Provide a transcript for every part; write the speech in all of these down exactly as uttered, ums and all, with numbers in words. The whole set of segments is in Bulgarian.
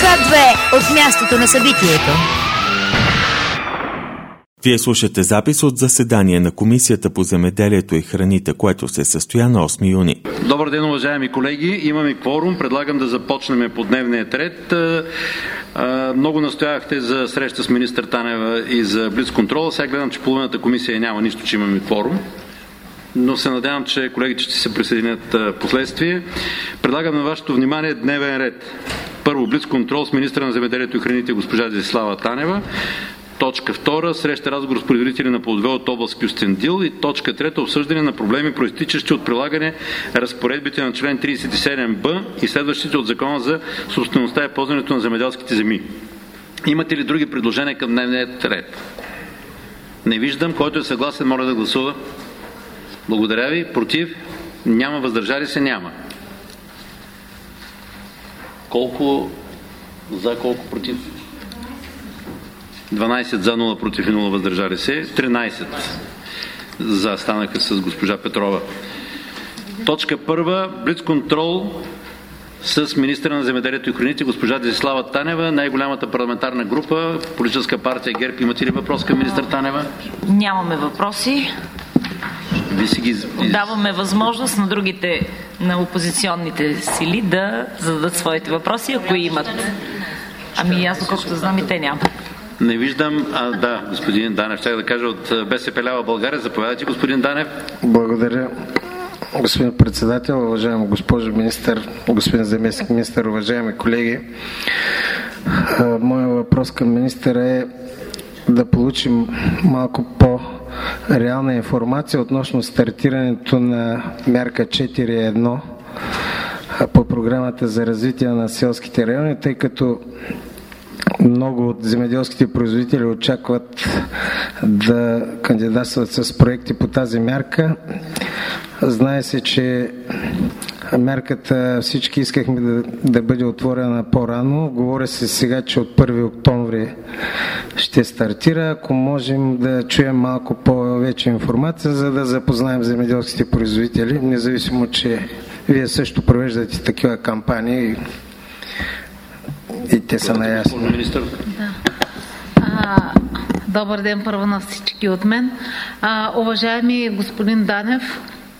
К две от мястото на събитието. Вие слушате запис от заседание на Комисията по земеделието и храните, което се състоя на осми юни. Добър ден, уважаеми колеги. Имаме кворум. Предлагам да започнем по дневния ред. Много настоявахте за среща с министър Танева и за блицконтрола. Сега гледам, че половината комисия няма нищо, че имаме кворум. Но се надявам, че колегите ще се присъединят последствие. Предлагам на вашето внимание дневен ред. Първо, блицконтрол с министъра на земеделието и храните госпожа Десислава Танева. Точка втора. Среща разговор с производители на плодове от област Кюстендил. И точка трета. Обсъждане на проблеми, проистичащи от прилагане разпоредбите на член тридесет и седем б и следващите от Закона за собствеността и ползването на земеделските земи. Имате ли други предложения към дневния ред? Не виждам. Който е съгласен, моля да гласува. Благодаря ви. Против? Няма. Въздържали се? Няма. Колко за, колко против? дванайсет за, нула против и нула въздържали се. тринайсет за станаха с госпожа Петрова. Точка първа. Блицконтрол с министъра на земеделието и храните госпожа Десислава Танева, най-голямата парламентарна група, политическа партия ГЕРБ. Имате ли въпрос към министър Танева? Нямаме въпроси. Ви си ги... Даваме възможност на другите, на опозиционните сили да зададат своите въпроси, ако имат. Ами аз, колкото знам, и те нямат. Не виждам. А, да, господин Данев, ще да кажа от БСП лява България. Заповядайте, господин Данев. Благодаря, господин председател, уважаема госпожо министър, господин заместник министър, уважаеми колеги. Моят въпрос към министъра е да получим малко по-реална информация относно стартирането на мярка четири едно по програмата за развитие на селските райони, тъй като много от земеделските производители очакват да кандидатстват с проекти по тази мярка. Знае се, че мярката всички искахме да, да бъде отворена по-рано. Говори се сега, че от първи октомври ще стартира. Ако можем да чуем малко повече информация, за да запознаем земеделските производители, независимо, че вие също провеждате такива кампании и те са наясни. Да. А, добър ден първо на всички от мен. А, уважаеми господин Данев,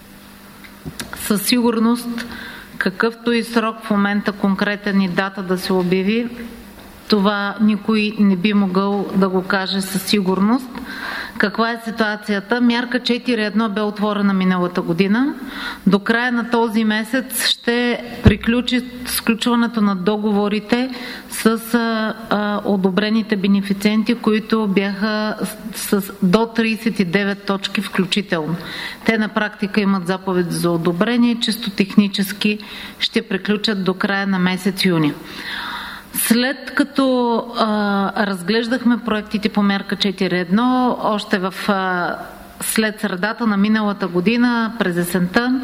със сигурност какъвто и срок в момента конкретен и дата да се обяви, това никой не би могъл да го каже със сигурност. Каква е ситуацията? Мярка четири едно бе отворена миналата година. До края на този месец ще приключи сключването на договорите с а, а, одобрените бенефициенти, които бяха с, с до тридесет и девет точки включително. Те на практика имат заповед за одобрение, чисто технически ще приключат до края на месец юни. След като а, разглеждахме проектите по мярка четири едно, още в, а, след средата на миналата година, през есента,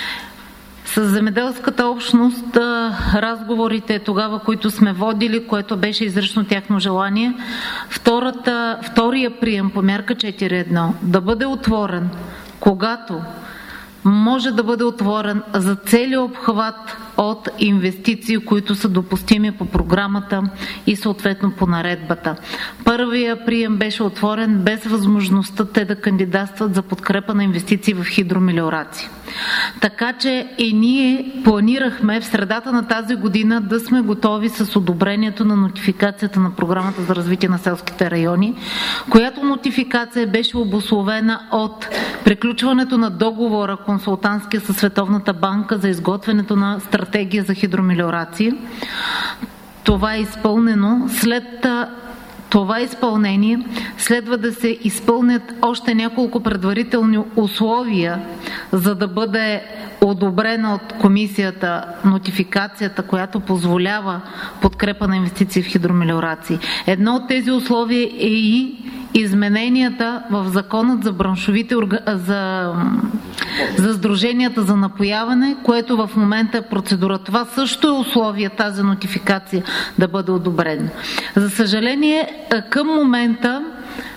с земеделската общност, а, разговорите тогава, които сме водили, което беше изрично тяхно желание, втората, втория прием по мярка четири едно да бъде отворен, когато може да бъде отворен за целия обхват от инвестиции, които са допустими по програмата и съответно по наредбата. Първия прием беше отворен без възможността те да кандидатстват за подкрепа на инвестиции в хидромелиорации. Така че и ние планирахме в средата на тази година да сме готови с одобрението на нотификацията на програмата за развитие на селските райони, която нотификация беше обусловена от приключването на договора консултантския със Световната банка за изготвянето на стратегия за хидромелиорации. Това е изпълнено. След това изпълнение следва да се изпълнят още няколко предварителни условия, за да бъде одобрена от комисията нотификацията, която позволява подкрепа на инвестиции в хидромелиорации. Едно от тези условия е и измененията в законът за браншовите за, за сдруженията за напояване, което в момента е процедура. Това също е условие тази нотификация да бъде одобрена. За съжаление, към момента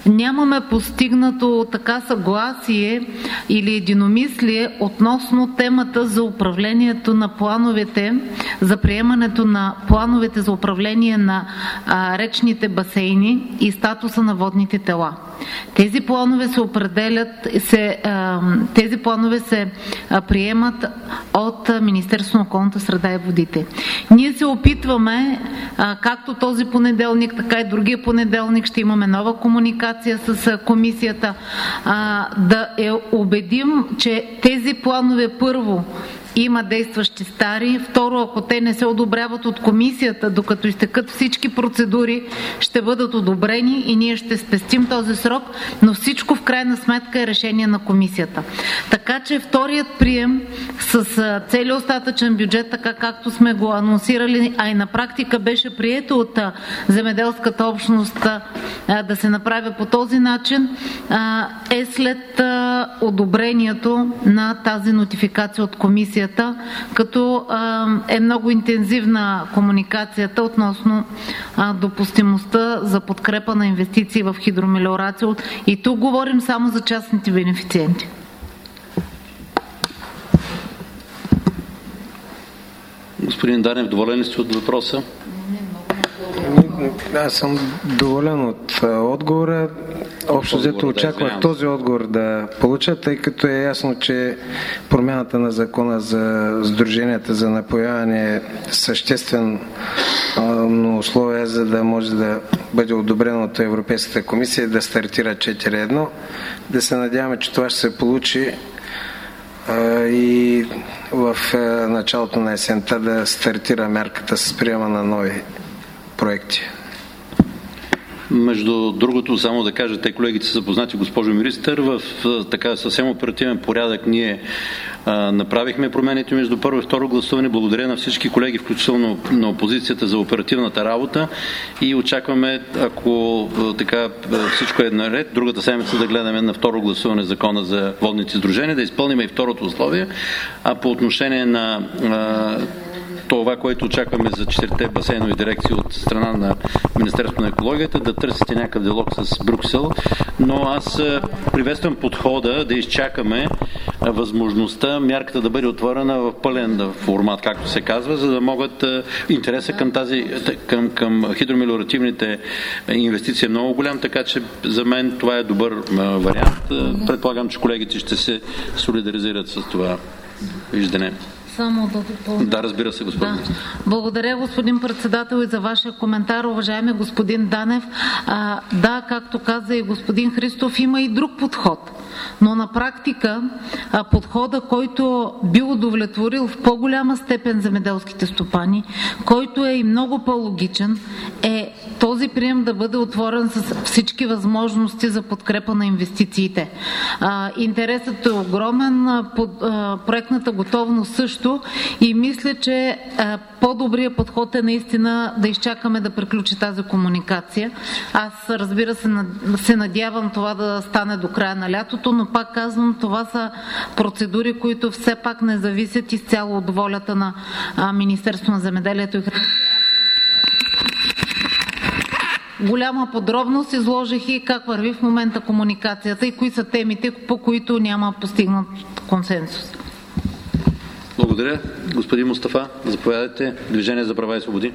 нямаме постигнато така съгласие или единомислие относно темата за управлението на плановете, за приемането на плановете за управление на а, речните басейни и статуса на водните тела. Тези планове се определят, се, а, тези планове се а, приемат от Министерството на околната среда и водите. Ние се опитваме, а, както този понеделник, така и другия понеделник ще имаме нова комуникация с а, комисията, а, да я убедим, че тези планове първо има действащи стари. Второ, ако те не се одобряват от комисията, докато изтекат всички процедури, ще бъдат одобрени и ние ще спестим този срок, но всичко в крайна сметка е решение на комисията. Така че вторият прием с целия остатъчен бюджет, така както сме го анонсирали, а и на практика беше прието от земеделската общност да се направи по този начин, е след одобрението на тази нотификация от комисията, като е много интензивна комуникацията относно допустимостта за подкрепа на инвестиции в хидромелиорация. И тук говорим само за частните бенефициенти. Господин Данев, доволен ли сте от въпроса? Аз съм доволен от отговора. Общо взето очаквах да този отговор да получа, тъй като е ясно, че промяната на закона за сдруженията за напояване е съществено условие, за да може да бъде одобрено от Европейската комисия и да стартира четири едно. Да се надяваме, че това ще се получи и в началото на есента да стартира мярката с приема на нови проекти. Между другото, само да кажа, те колегите са запознати, госпожо министър, в така съвсем оперативен порядък ние а, направихме промените между първо и второ гласуване. Благодаря на всички колеги, включително на опозицията, за оперативната работа и очакваме, ако така всичко е наред, другата седмица да гледаме на второ гласуване закона за водните сдружения, да изпълним и второто условие, а по отношение на а, това, което очакваме за четирите басейнови дирекции от страна на Министерството на екологията, да търсите някакъв диалог с Брюксел, но аз приветствам подхода да изчакаме възможността мярката да бъде отворена в пълен формат, както се казва, за да могат интереса към тази, към, към хидромелиоративните инвестиции е много голям, така че за мен това е добър вариант. Предполагам, че колегите ще се солидаризират с това виждане. Само да допълня. Да, разбира се, господин. Да. Благодаря, господин председател, и за вашия коментар, уважаеми господин Данев. А, да, както каза и господин Христов, има и друг подход. Но на практика а, подхода, който би удовлетворил в по-голяма степен земеделските стопани, който е и много по-логичен, е този прием да бъде отворен с всички възможности за подкрепа на инвестициите. А, интересът е огромен, под, а, проектната готовност също, и мисля, че а, по-добрият подход е наистина да изчакаме да приключи тази комуникация. Аз, разбира се, се надявам това да стане до края на лятото, но пак казвам, това са процедури, които все пак не зависят изцяло от волята на а, Министерството на земеделието и храните. Голяма подробност изложих и как върви в момента комуникацията и кои са темите, по които няма постигнат консенсус. Благодаря. Господин Мустафа, заповядайте. Движение за права и свободи.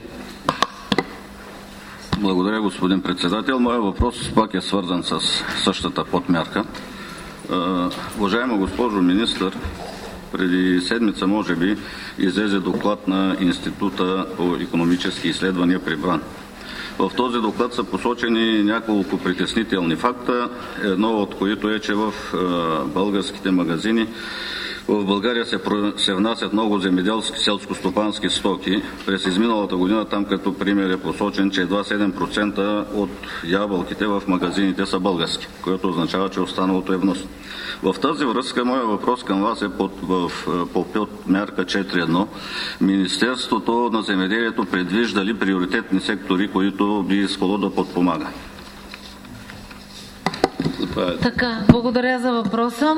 Благодаря, господин председател. Моят въпрос пак е свързан с същата подмярка. Уважаема госпожо министър, преди седмица, може би, излезе доклад на Института по икономически изследвания при БРАН. В този доклад са посочени няколко притеснителни факта, едно от които е, че в българските магазини в България се, се внасят много земеделски селско-стопански стоки. През изминалата година, там като пример е посочен, че едва седем процента от ябълките в магазините са български, което означава, че останалото е внос. В тази връзка моят въпрос към вас е под, в, по мярка четири едно. Министерството на земеделието предвижда ли приоритетни сектори, които би искало да подпомага? Така, благодаря за въпроса.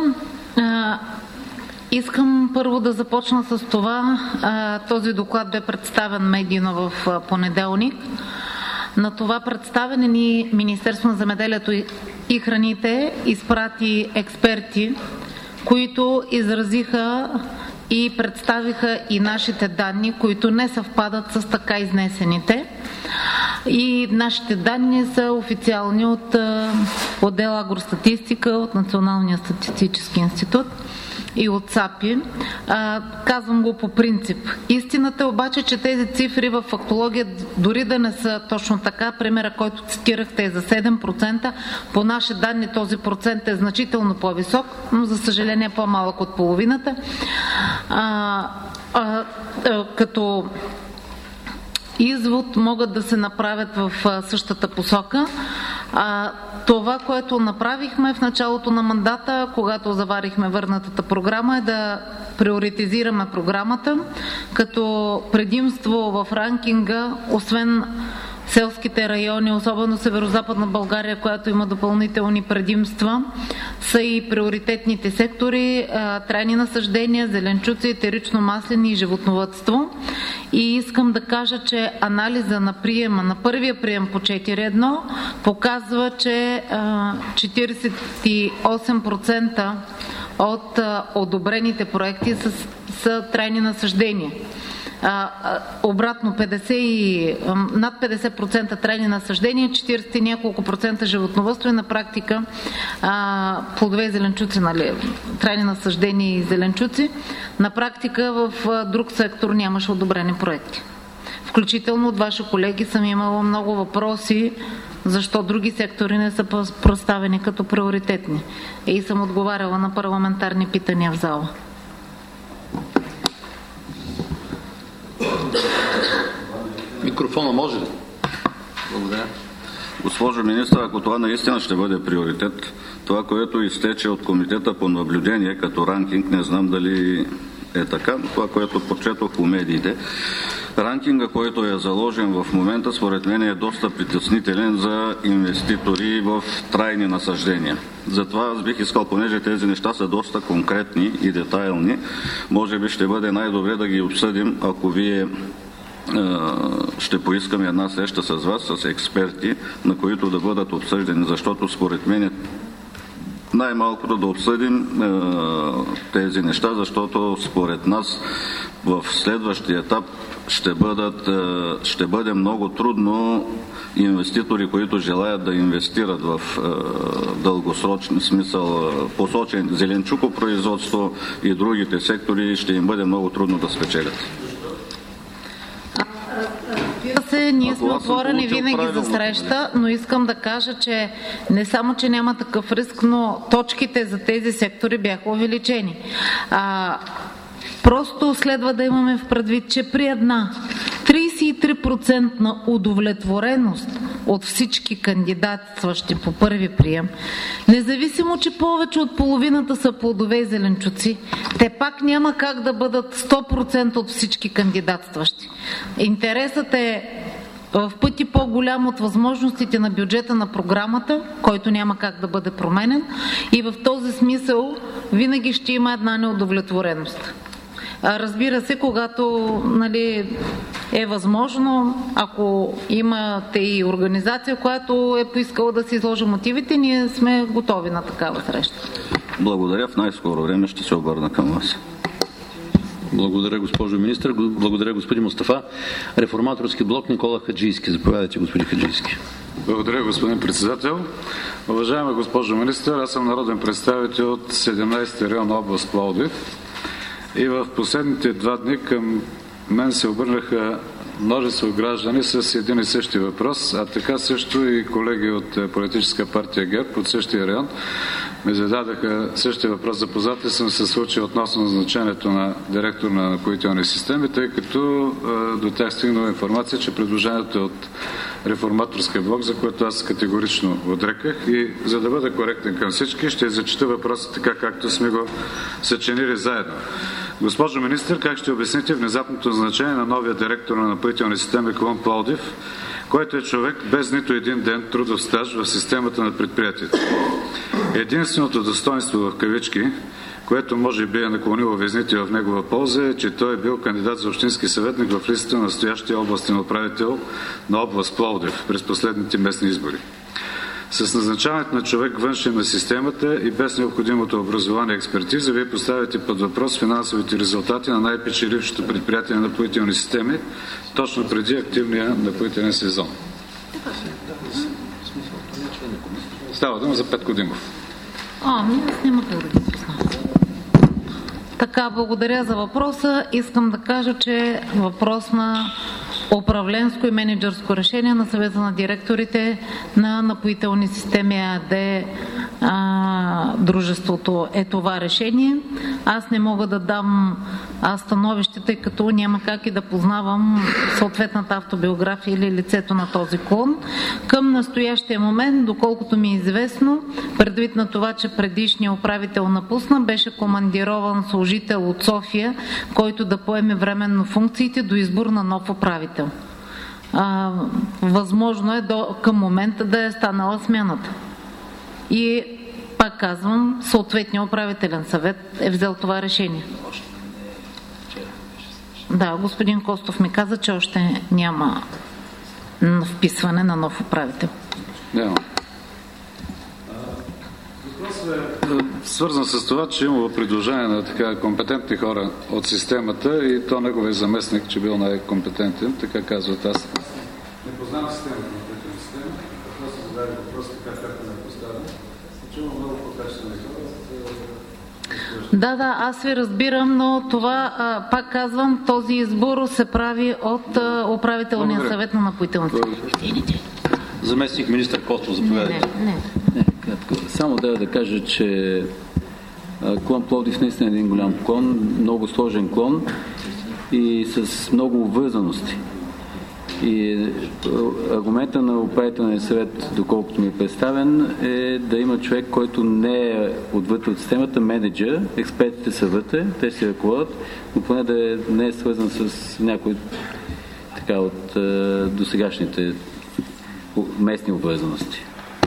Искам първо да започна с това. Този доклад бе представен медийно в понеделник. На това представяне ни Министерство на земеделието и храните изпрати експерти, които изразиха и представиха и нашите данни, които не съвпадат с така изнесените. И нашите данни са официални от отдел Агростатистика, от Националния статистически институт и от САПИ. А, казвам го по принцип. Истината е обаче, че тези цифри в фактология дори да не са точно така, примера, който цитирахте е за седем процента, по наши данни този процент е значително по-висок, но за съжаление по-малък от половината. А, а, а, като извод могат да се направят в същата посока. А, това, което направихме в началото на мандата, когато заварихме върнатата програма, е да приоритизираме програмата, като предимство в ранкинга, освен селските райони, особено Северозападна България, която има допълнителни предимства, са и приоритетните сектори, трайни насаждения, зеленчуци, етерично-маслени и животновъдство. И искам да кажа, че анализа на приема, на първия прием по четири едно показва, че четиридесет и осем процента от одобрените проекти са, са трайни насаждения. А, обратно петдесет и, над петдесет процента трайни насаждения, четиридесет и няколко процента животновъдство и на практика а, плодове и зеленчуци, нали, трайни насаждения и зеленчуци. На практика в а, друг сектор нямаше одобрени проекти. Включително от ваши колеги съм имала много въпроси защо други сектори не са представени като приоритетни. И съм отговаряла на парламентарни питания в зала. Микрофона може ли? Благодаря. Госпожо министър, ако това наистина ще бъде приоритет, това, което изтече от комитета по наблюдение като ранкинг, не знам дали е така, но това, което прочетох по медиите, ранкинга, който е заложен в момента, според мен е доста притеснителен за инвеститори в трайни насаждения. Затова аз бих искал, понеже тези неща са доста конкретни и детайлни, може би ще бъде най-добре да ги обсъдим, ако вие ще поискаме една среща с вас, с експерти, на които да бъдат обсъждани, защото според мен най-малкото да обсъдим е, тези неща, защото според нас в следващия етап ще, бъдат, е, ще бъде много трудно инвеститори, които желаят да инвестират в е, дългосрочен смисъл, е, посочен зеленчукопроизводство и другите сектори, ще им бъде много трудно да спечелят. Се, ние сме отворени винаги за среща, но искам да кажа, че не само, че няма такъв риск, но точките за тези сектори бяха увеличени. А, просто следва да имаме в предвид, че при една тридесет и три процента удовлетвореност от всички кандидатстващи по първи прием, независимо, че повече от половината са плодове и зеленчуци, те пак няма как да бъдат сто процента от всички кандидатстващи. Интересът е в пъти по-голям от възможностите на бюджета на програмата, който няма как да бъде променен, и в този смисъл винаги ще има една неудовлетвореност. Разбира се, когато, нали, е възможно, ако имате и организация, която е поискала да се изложи мотивите, ние сме готови на такава среща. Благодаря. В най-скоро време ще се обърна към вас. Благодаря, госпожо министър. Благодаря, господин Мустафа. Реформаторски блок Никола Хаджийски. Заповядайте, господин Хаджийски. Благодаря, господин председател. Уважаема госпожо министър, аз съм народен представител от седемнадесети район на област Пловдив и в последните два дни към мен се обърнаха множество граждани с един и същи въпрос, а така също и колеги от политическа партия ГЕРБ от същия район ми зададаха същия въпрос. Запознат ли съм се случая относно назначението на директор на напоителни системи, тъй като е, до тях стигнала информация, че предложението е от реформаторския блок, за което аз категорично отреках, и за да бъда коректен към всички, ще зачита въпроса така, както сме го съчинили заедно. Госпожо министър, как ще обясните внезапното назначение на новия директор на напоителни системи клон Пловдив, който е човек без нито един ден трудов стаж в системата на предприятието? Единственото достоинство в кавички, което може би е наклонило везните в негова полза, е, че той е бил кандидат за общински съветник в листата на настоящия областен управител на област Пловдив през последните местни избори. С назначаването на човек външен на системата и без необходимото образование и експертиза, вие поставяте под въпрос финансовите резултати на най-печелившото предприятие на напоителни системи точно преди активния напоителен сезон. Става дума за Петко Димов. А, ми аз няма да ги познавам. Така, благодаря за въпроса. Искам да кажа, че въпрос на управленско и менеджерско решение на съвета на директорите на Напоителни системи ЕАД, а, дружеството е това решение. Аз не мога да дам становище, тъй като няма как и да познавам съответната автобиография или лицето на този клон. Към настоящия момент, доколкото ми е известно, предвид на това, че предишният управител напусна, беше командирован служител от София, който да поеме временно функциите до избор на нов управител. А, възможно е до, към момента да е станала смяната. И пак казвам, съответният управителен съвет е взел това решение. Да, господин Костов ми каза, че още няма вписване на нов управител. Няма. Въпросът е свързан с това, че имало предложение на така компетентни хора от системата и то неговия заместник, че бил най-компетентен, така казват. Аз не познавам системата на тези системи, въпросът зададе въпрос, така както не поставя. Чувам много по-качествени хора. Да, да, аз ви разбирам, но това, а, пак казвам, този избор се прави от а, управителния Благодаря. съвет на напоителните. Заместник министър Костов, заповядайте. Не, не, не. не Само да да кажа, че клон Пловдив наистина е един голям клон, много сложен клон и с много обвързаности. И аргумента на управителния съвет, доколкото ми е представен, е да има човек, който не е отвътре от системата, менеджер, експертите са вътре, те си ръководят, но поне да е, не е свързан с някой така от е, досегашните местни обвързаности.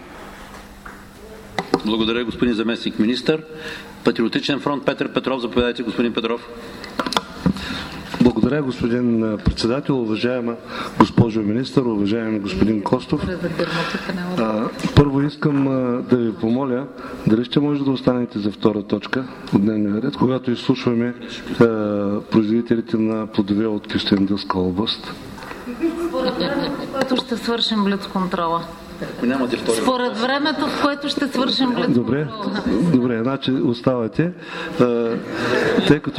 Благодаря, господин заместник министър. Патриотичен фронт Петър Петров, заповядайте, господин Петров. Благодаря, господин председател, уважаема госпожо министър, уважаеми господин Костов. А, първо искам а, да ви помоля, дали ще може да останете за втора точка от дневния ред, когато изслушваме а, производителите на плодове от Кюстендилска област. Според ще свършим блицконтрола. Според времето, в което ще свършим блицконтрола. Добре, добре, значи оставате, а, тъй като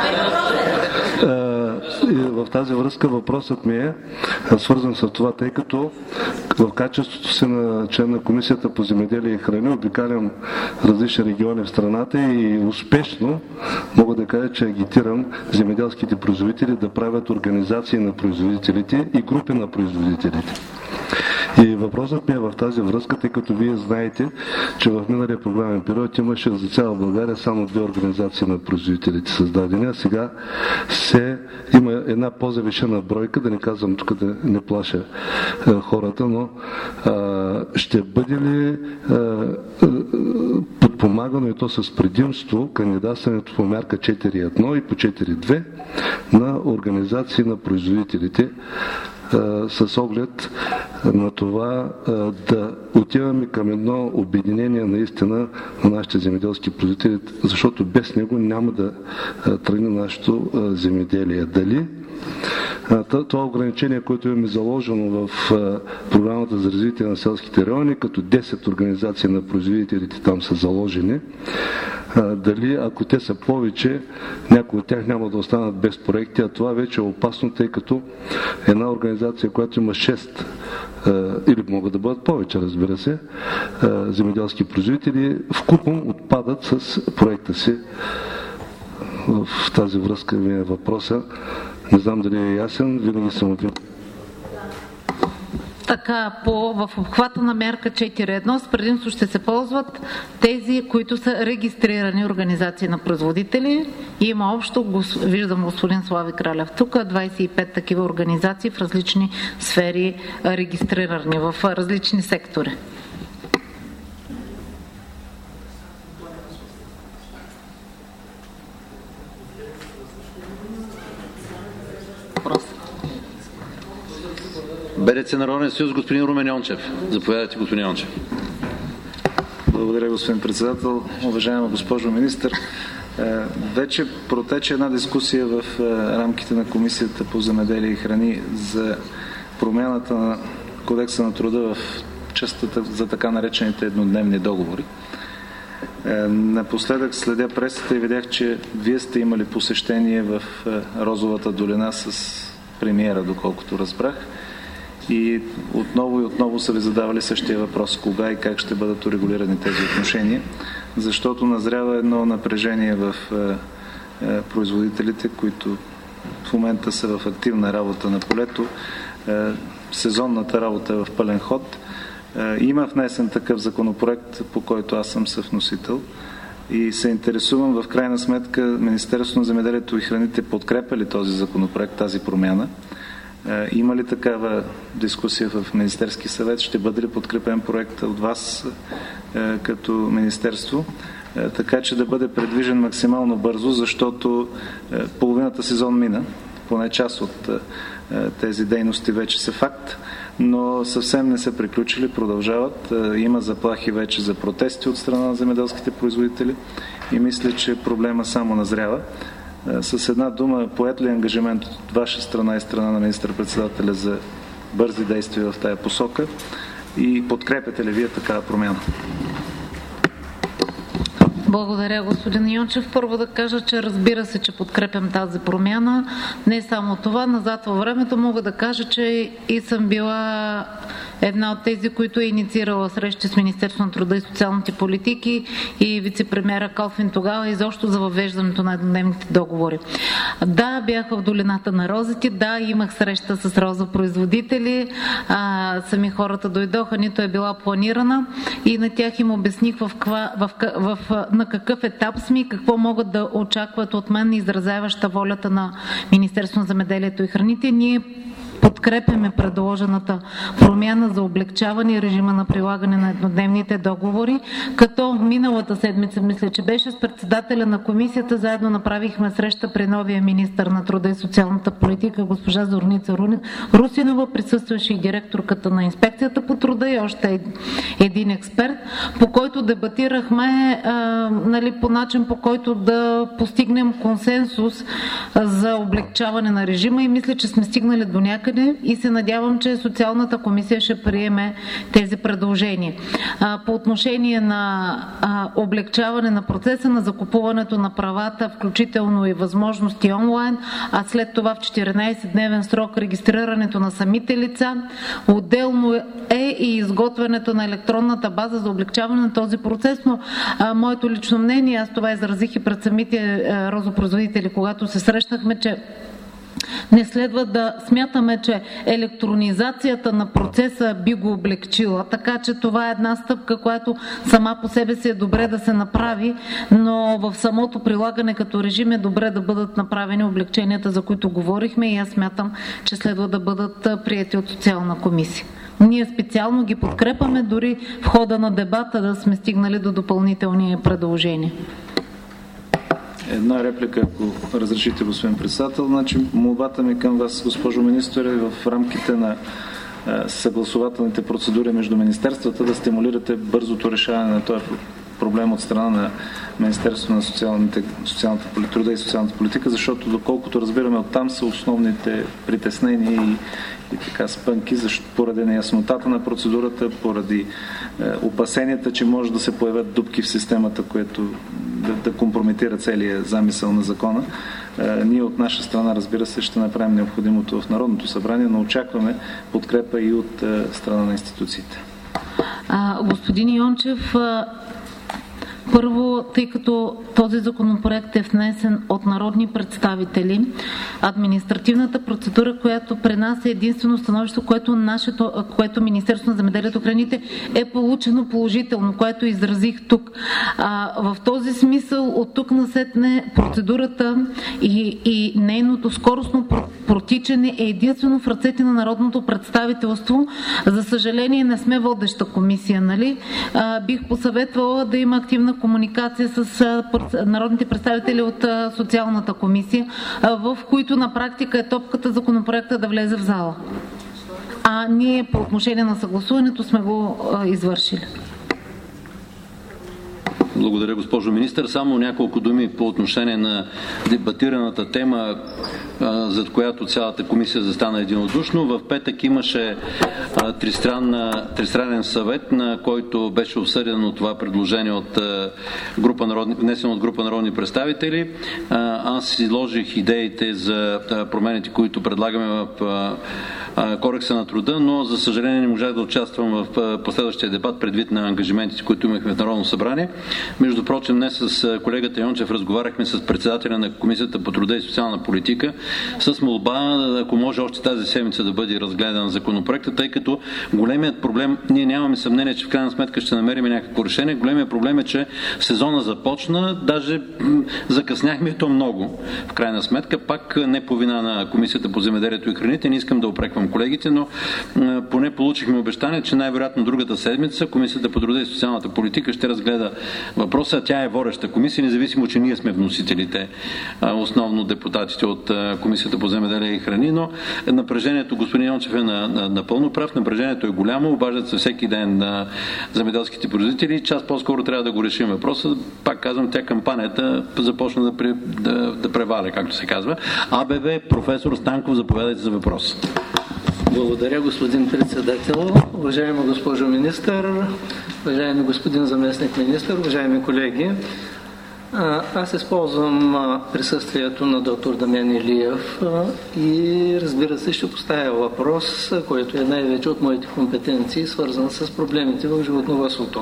и в тази връзка въпросът ми е свързан с това, тъй като в качеството си на член на Комисията по земеделие и храни обикалям различни региони в страната и успешно мога да кажа, че агитирам земеделските производители да правят организации на производителите и групи на производителите. И въпросът ми е в тази връзка, тъй като вие знаете, че в миналия програмен период имаше за цяла България само две организации на производителите създадени, а сега се има една по-завишена бройка, да не казвам тук да не плаша е, хората, но а, ще бъде ли а, подпомагано и то с предимство кандидатстването по мярка четири едно и по четири две на организации на производителите, с оглед на това да отиваме към едно обединение наистина на нашите земеделски производители, защото без него няма да тръгне нашето земеделие. Дали това ограничение, което имаме заложено в програмата за развитие на селските райони, като десет организации на производителите там са заложени, дали ако те са повече, някои от тях няма да останат без проекти, а това вече е опасно, тъй като една организация, която има шест или могат да бъдат повече, разбира се, земеделски производители, вкупом отпадат с проекта си. В тази връзка ми е въпроса. Не знам дали е ясен, винаги съм отвил. Така, по, в обхвата на мярка четири едно с предимство ще се ползват тези, които са регистрирани организации на производители. И има общо, гос, виждам господин Слави Кралев тук, двадесет и пет такива организации в различни сфери, регистрирани в различни сектори. Демокрация и Народен съюз, господин Румен Йончев. Заповядайте, господин Йончев. Благодаря, господин председател. Уважаема госпожо министър, вече протече една дискусия в рамките на Комисията по земеделие и храни за промяната на Кодекса на труда в частта за така наречените еднодневни договори. Напоследък следя пресата и видях, че вие сте имали посещение в Розовата долина с премиера, доколкото разбрах. И отново и отново са ви задавали същия въпрос, кога и как ще бъдат урегулирани тези отношения, защото назрява едно напрежение в производителите, които в момента са в активна работа на полето. Сезонната работа е в пълен ход. Има внесен такъв законопроект, по който аз съм съвносител и се интересувам в крайна сметка Министерството на земеделието и храните подкрепя ли този законопроект, тази промяна? Има ли такава дискусия в Министерски съвет? Ще бъде ли подкрепен проект от вас като министерство? Така че да бъде предвижен максимално бързо, защото половината сезон мина, поне част от тези дейности вече са факт, но съвсем не са приключили, продължават. Има заплахи вече за протести от страна на земеделските производители и мисля, че проблема само назрява. С една дума, поет ли ангажимент от ваша страна и страна на министър-председателя за бързи действия в тая посока и подкрепяте ли вие такава промяна? Благодаря, господин Йончев. Първо да кажа, че разбира се, че подкрепям тази промяна. Не само това, назад във времето мога да кажа, че и съм била една от тези, които е инициирала срещи с Министерството на труда и социалните политики и вице-премиера Калфин тогава изобщо за въвеждането на еднодневните договори. Да, бях в долината на розите, да, имах среща с розопроизводители, а, сами хората дойдоха, нито е била планирана и на тях им обясних в, в, в, в, на какъв етап сме и какво могат да очакват от мен, изразяваща волята на Министерството на земеделието и храните. Ние подкрепяме предложената промяна за облекчаване режима на прилагане на еднодневните договори, като миналата седмица, мисля, че беше с председателя на комисията, заедно направихме среща при новия министър на труда и социалната политика, госпожа Зорница Русинова, присъстваше и директорката на инспекцията по труда и още един експерт, по който дебатирахме а, нали, по начин, по който да постигнем консенсус за облекчаване на режима и мисля, че сме стигнали до някъде и се надявам, че Социалната комисия ще приеме тези предложения. По отношение на облекчаване на процеса на закупуването на правата, включително и възможности онлайн, а след това в четиринайсетдневен срок регистрирането на самите лица, отделно е и изготвянето на електронната база за облекчаване на този процес, но моето лично мнение, аз това изразих и пред самите розопроизводители, когато се срещнахме, че не следва да смятаме, че електронизацията на процеса би го облегчила, така че това е една стъпка, която сама по себе си е добре да се направи, но в самото прилагане като режим е добре да бъдат направени облегченията, за които говорихме и аз смятам, че следва да бъдат приети от Социална комисия. Ние специално ги подкрепаме, дори в хода на дебата да сме стигнали до допълнителни предложения. Една реплика, ако разрешите, господин председател. Значи, молбата ми към вас, госпожо министър, е в рамките на съгласувателните процедури между министерствата да стимулирате бързото решаване на този проблем от страна на Министерството на социалната, социалната труда и социалната политика, защото доколкото разбираме оттам са основните притеснения и, и така спънки, защото поради неяснотата на процедурата, поради е, опасенията, че може да се появят дупки в системата, което да, да компрометира целия замисъл на закона. Е, ние от наша страна, разбира се, ще направим необходимото в Народното събрание, но очакваме подкрепа и от е, страна на институциите. А, господин Йончев, първо, тъй като този законопроект е внесен от народни представители, административната процедура, която при нас е единствено становище, което, нашето, което Министерството на земеделието и храните е получено положително, което изразих тук. А, в този смисъл от тук насетне процедурата и, и нейното скоростно протичане е единствено в ръцете на народното представителство. За съжаление не сме водеща комисия, нали? А, бих посъветвала да има активна комуникация с народните представители от Социалната комисия, в които на практика е топката законопроекта да влезе в зала. а ние по отношение на съгласуването сме го а, извършили. Благодаря, госпожо министър. Само няколко думи по отношение на дебатираната тема, за която цялата комисия застана единодушно. В петък имаше тристранен съвет, на който беше обсъдено това предложение от група народни, внесено от група народни представители. Аз изложих идеите за промените, които предлагаме в Кодекса на труда, но за съжаление не можах да участвам в последващия дебат предвид на ангажиментите, които имахме в Народно събрание. Между прочим, днес с колегата Йончев разговаряхме с председателя на Комисията по труда и социална политика с молба, ако може още тази седмица да бъде разгледан законопроектът, тъй като големият проблем, ние нямаме съмнение, че в крайна сметка ще намерим някакво решение. Големият проблем е, че сезона започна, даже закъсняхме то много. В крайна сметка, пак не по вина на Комисията по земеделието и храните, не искам да упреквам колегите, но поне получихме обещание, че най-вероятно другата седмица Комисията по труда и социалната политика ще разгледа въпроса. Тя е водеща комисия, независимо, че ние сме вносителите, основно депутатите от Комисията по земеделие и храни, но напрежението, господин Йончев е на, на, напълно прав, напрежението е голямо, обаждат се всеки ден на земеделските производители, час по-скоро трябва да го решим въпроса. Пак казвам, тя кампанията започна да, при, да, да преваля, както се казва. АБВ, професор Станков, заповядайте за въпрос. Благодаря, господин председател. Уважаема госпожо министър, уважаеми господин заместник министър, уважаеми колеги, аз използвам присъствието на доктор Дамян Илиев и разбира се ще поставя въпрос, който е най-вече от моите компетенции, свързан с проблемите в животновъдството.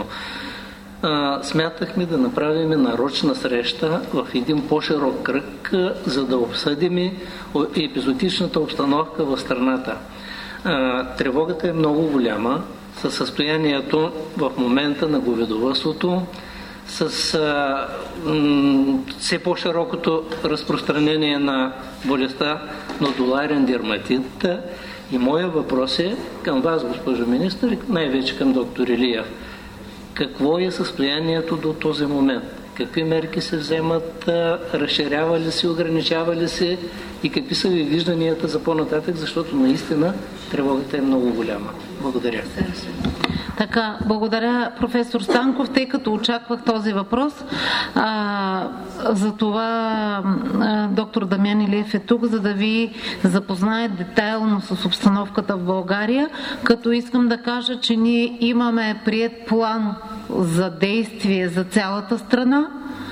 Смятахме да направим нарочна среща в един по-широк кръг, за да обсъдим епизодичната обстановка в страната. Тревогата е много голяма със състоянието в момента на говедовъдството, с а, м, все по-широкото разпространение на болестта нодуларен дерматит. И моя въпрос е към вас, госпожо министър, най-вече към доктор Илиев. Какво е състоянието до този момент? Какви мерки се вземат? Разширява ли се, ограничава ли се? И какви са ви вижданията за по-нататък? Защото наистина тревогата е много голяма. Благодаря. Така, благодаря, професор Станков, тъй като очаквах този въпрос. А, за това а, доктор Дамян Илиев е тук, за да ви запознае детайлно с обстановката в България, като искам да кажа, че ние имаме приет план за действие за цялата страна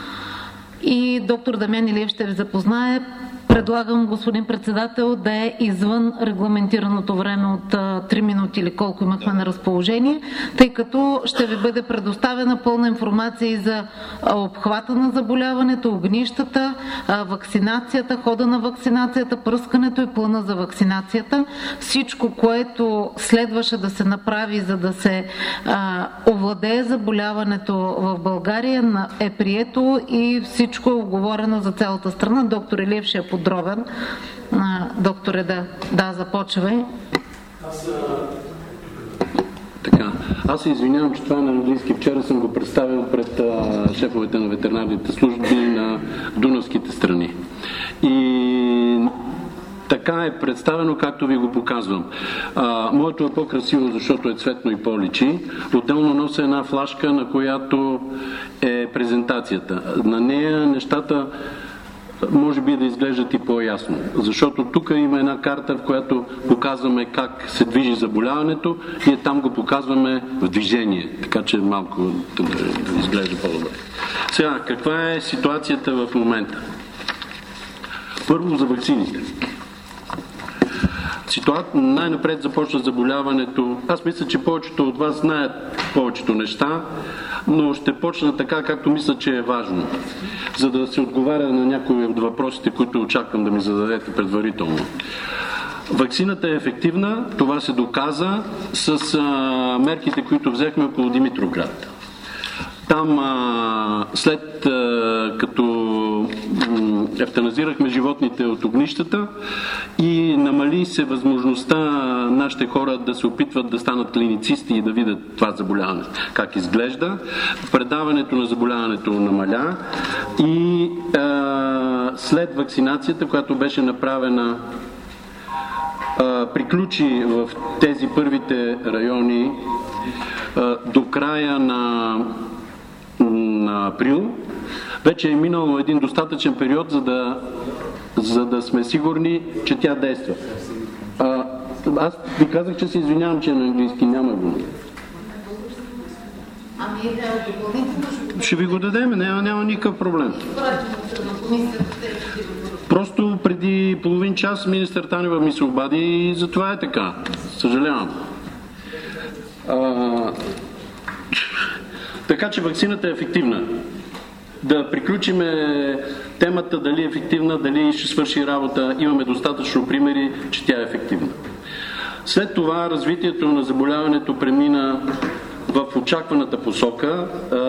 и доктор Дамян Илиев ще ви запознае. Предлагам, господин председател, да е извън регламентираното време от три минути или колко имахме на разположение, тъй като ще ви бъде предоставена пълна информация и за обхвата на заболяването, огнищата, вакцинацията, хода на вакцинацията, пръскането и плана за вакцинацията. Всичко, което следваше да се направи, за да се а, овладее заболяването в България, е прието и всичко е оговорено за цялата страна. Доктор Илиев ще е подробен. Докторе, да, да, започвай. Аз, така, аз се извинявам, че това е на английски. Вчера съм го представил пред а, шефовете на ветеринарните служби на дунавските страни. И така е представено, както ви го показвам. А, моето е по-красиво, защото е цветно и по-личи. Отделно нося една флашка, на която е презентацията. На нея нещата може би да изглеждат и по-ясно. Защото тук има една карта, в която показваме как се движи заболяването и там го показваме в движение. Така че малко да изглежда по-добре. Сега, каква е ситуацията в момента? Първо за ваксините. Ситуация, най-напред започва заболяването. Аз мисля, че повечето от вас знаят повечето неща, но ще почна така, както мисля, че е важно, за да се отговаря на някои от въпросите, които очаквам да ми зададете предварително. Ваксината е ефективна, това се доказа с а, мерките, които взехме около Димитровград. Там а, след а, като м, евтаназирахме животните от огнищата и намали се възможността нашите хора да се опитват да станат клиницисти и да видят това заболяване, как изглежда. Предаването на заболяването намаля и а, след вакцинацията, която беше направена а, приключи в тези първите райони а, до края на, на април. Вече е минало един достатъчен период, за да, за да сме сигурни, че тя действа. А, аз ви казах, че се извинявам, че на английски няма го. Ще ви го дадем, няма, няма никакъв проблем. Просто преди половин час министър Танева ми се обади и затова е така. Съжалявам. А, така че ваксината е ефективна. Да приключиме темата дали е ефективна, дали ще свърши работа. Имаме достатъчно примери, че тя е ефективна. След това развитието на заболяването премина в очакваната посока.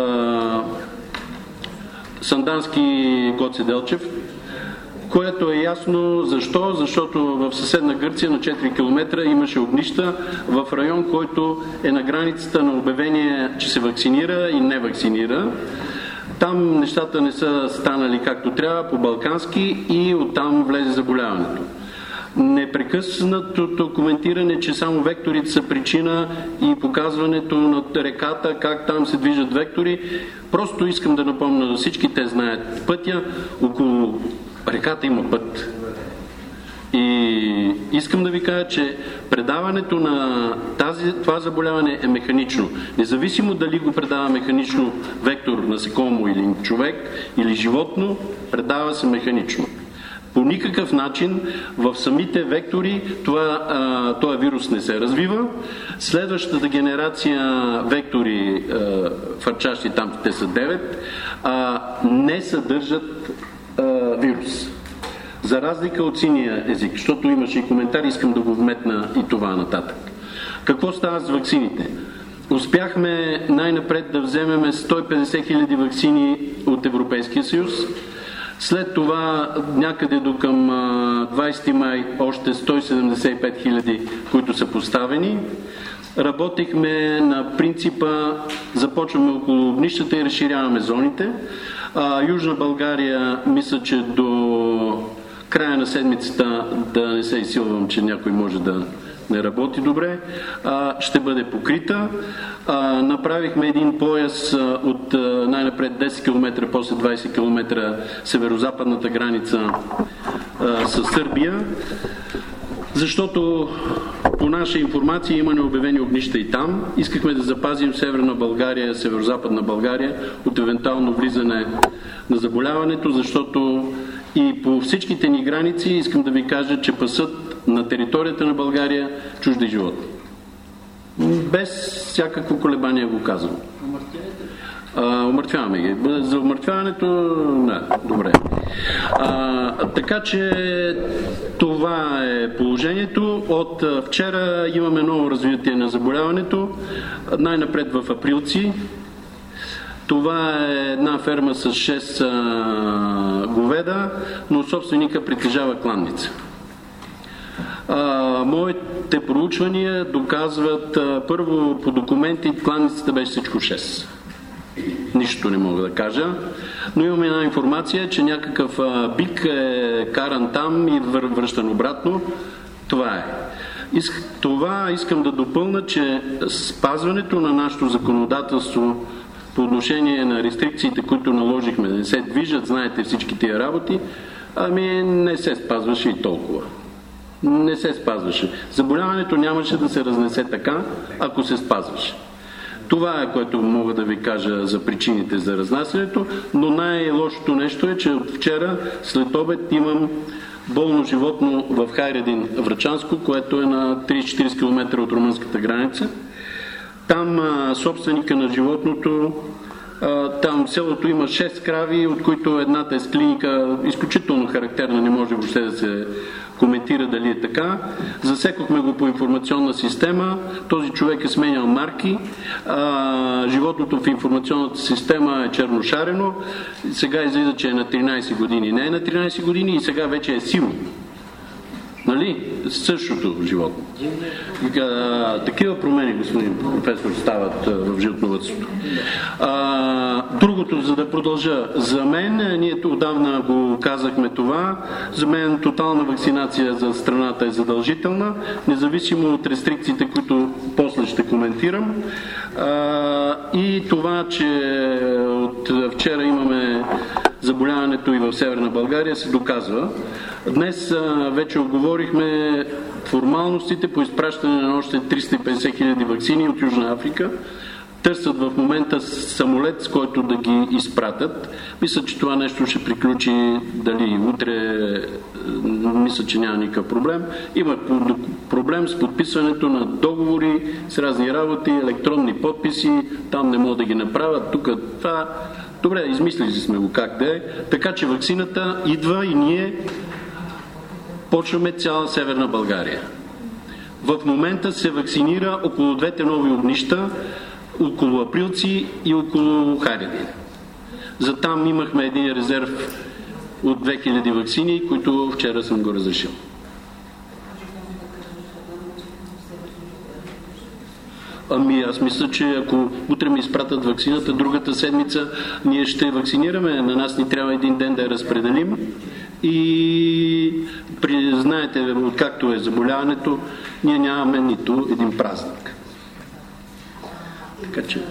Сандански Гоце Делчев, което е ясно защо, защото в съседна Гърция на четири километра имаше огнища в район, който е на границата на обявение, че се вакцинира и не вакцинира. Там нещата не са станали както трябва по балкански и оттам влезе заболяването. Непрекъснатото коментиране, че само векторите са причина и показването на реката, как там се движат вектори. Просто искам да напомня на всички, те знаят пътя. Около реката има път. И искам да ви кажа, че предаването на тази, това заболяване е механично. Независимо дали го предава механично вектор, насекомо или човек, или животно, предава се механично. По никакъв начин в самите вектори това, а, този вирус не се развива. Следващата генерация вектори, а, фърчащи там, те са девет, а, не съдържат а, вирус. За разлика от синия език, защото имаше и коментар, искам да го вметна и това нататък. Какво става с ваксините? Успяхме най-напред да вземем сто и петдесет хиляди ваксини от Европейския съюз. След това някъде до към двадесети май още сто и седемдесет и пет хиляди, които са поставени. Работихме на принципа, започваме около огнищата и разширяваме зоните. А, Южна България, мисля, че до края на седмицата, да не се изсилвам, че някой може да не работи добре, а, ще бъде покрита. А, направихме един пояс а, от а, най-напред десет километра, после двадесет километра северо-западната граница а, с Сърбия, защото по наша информация има необявени огнища и там. Искахме да запазим Северна България, Северо-западна България от евентуално влизане на заболяването, защото и по всичките ни граници искам да ви кажа, че пасат на територията на България чужди животни. Без всякакво колебание го казвам. Умъртвяваме ги. За умъртвяването, не, добре. А, така че това е положението. От вчера имаме ново развитие на заболяването. Най-напред в Априлци. Това е една ферма с шест а, говеда, но собственика притежава кланница. А, моите проучвания доказват а, първо по документи, кланницата беше всичко шест. Нищо не мога да кажа, но имаме една информация, че някакъв а, бик е каран там и вър, връщан обратно. Това е. Иск, това искам да допълна, че спазването на нашето законодателство по отношение на рестрикциите, които наложихме, да не се движат, знаете всички тия работи, ами не се спазваше и толкова. Не се спазваше. Заболяването нямаше да се разнесе така, ако се спазваше. Това е, което мога да ви кажа за причините за разнасянето, но най-лошото нещо е, че от вчера след обед имам болно животно в Хайредин, Врачанско, което е на тридесет до четиридесет километра от румънската граница. Там а, собственика на животното, а, там селото има шест крави, от които едната е с клиника, изключително характерна, не може въобще да се коментира дали е така. Засекохме го по информационна система, този човек е сменял марки, а, животното в информационната система е черношарено, сега излиза, че е на тринадесет години. Не е на тринадесет години и сега вече е сиво. Нали? Същото животно. А, такива промени, господин професор, стават а, в животновъдството. А, другото, за да продължа. За мен, ние отдавна го казахме това, за мен тотална вакцинация за страната е задължителна, независимо от рестрикциите, които после ще коментирам. А, и това, че от вчера имаме заболяването и в Северна България, се доказва. Днес а, вече оговорихме формалностите по изпращане на още триста и петдесет хиляди ваксини от Южна Африка. Търсят в момента самолет, с който да ги изпратят. Мисля, че това нещо ще приключи дали утре, мисля, че няма никакъв проблем. Има проблем с подписването на договори с разни работи, електронни подписи, там не могат да ги направят, тук това. Добре, измислили сме го как да е. Така че ваксината идва и ние почваме цяла Северна България. В момента се вакцинира около двете нови огнища, около Априлци и около Хайреди. За там имахме един резерв от две хиляди ваксини, които вчера съм го разрешил. Ами аз мисля, че ако утре ми изпратят ваксината, другата седмица ние ще вакцинираме. На нас ни трябва един ден да я разпределим. И при, знаете, откакто е заболяването, ние нямаме нито един празник. Така че...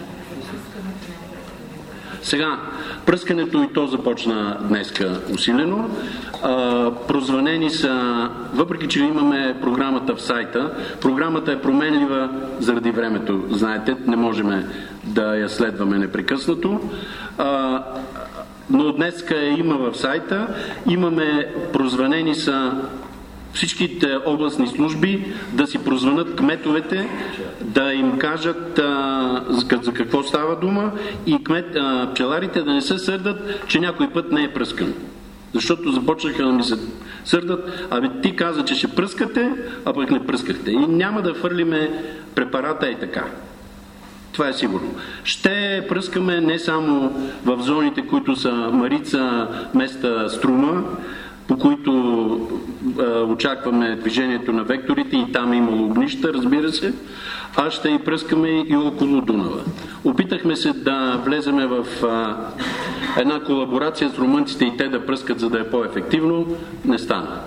Сега, пръскането и то започна днеска усилено. А, прозвънени са, въпреки че имаме програмата в сайта, програмата е променлива заради времето. Знаете, не можем да я следваме непрекъснато. А, но днеска я има в сайта. Имаме, прозвънени са всичките областни служби, да си прозвънат кметовете, да им кажат а, за какво става дума и кмет, а, пчеларите да не се сърдат, че някой път не е пръскан. Защото започнаха да ми се сърдат, абе ти каза, че ще пръскате, а пък не пръскахте. И няма да фърлиме препарата и така. Това е сигурно. Ще пръскаме не само в зоните, които са Марица, Места, Струма, по които е, очакваме движението на векторите и там е имало огнища, разбира се, а ще и пръскаме и около Дунава. Опитахме се да влеземе в е, една колаборация с румънците и те да пръскат, за да е по-ефективно. Не стана.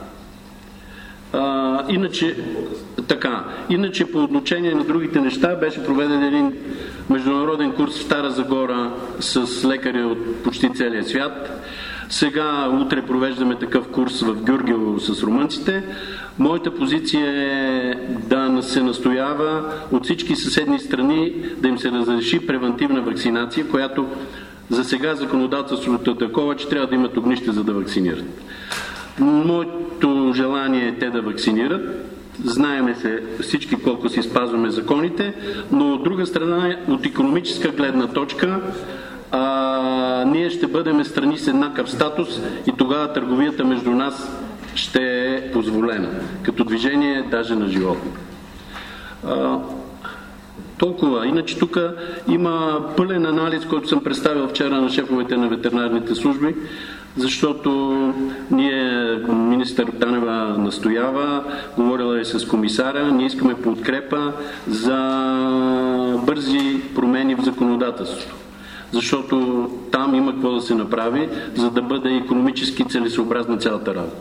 А, иначе, така, иначе по отношение на другите неща беше проведен един международен курс в Стара Загора с лекари от почти целия свят. Сега, утре провеждаме такъв курс в Гюргево с румънците. Моята позиция е да се настоява от всички съседни страни да им се разреши превентивна вакцинация, която за сега законодателството е такова, че трябва да имат огнище, за да вакцинират. Моето желание е те да вакцинират. Знаеме се всички колко си спазваме законите, но от друга страна, от икономическа гледна точка, а, ние ще бъдем страни с еднакъв статус и тогава търговията между нас ще е позволена, като движение даже на животни. А, толкова. Иначе тук има пълен анализ, който съм представил вчера на шефовете на ветеринарните служби, защото ние, министър Танева настоява, говорила е с комисара, ние искаме подкрепа за бързи промени в законодателството. Защото там има какво да се направи, за да бъде икономически целесообразна цялата работа.